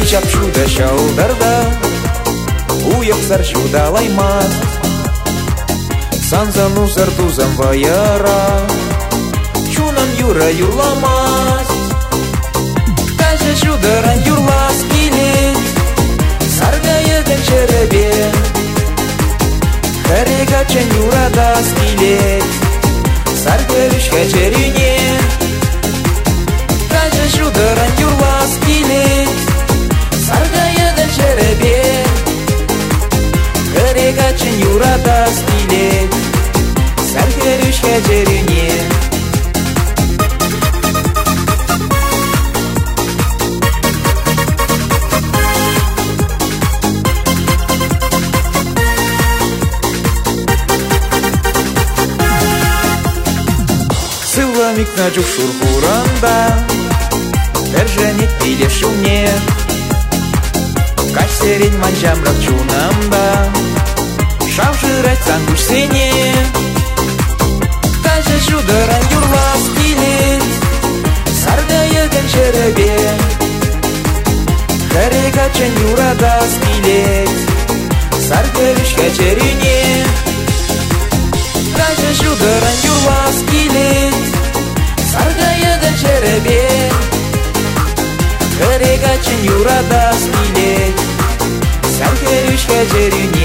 чапшуда шаударда уяқсар шудалаймас санзану сартузам ваяра чунан юра юрламас даже шударан юрлас келет саргайыгын черебе Харегачен юрадас келет саргырышка черине даже шударан юрлас келет саргайыгын черебе Харегачен юрадас келет саргырышка черине Сыламик на джухшур хуранда Эрженит пиле шумне Кашсерин манчамрак чунамда Шавжырать сангуш сене Каже шударан юрлас келет Саргайыгын черебе Харегачен юрадас келет Саргырышка черине Каже шударан юрлас келет Саргайыгын черебе Харегачен юрадас келет Саргырышка черине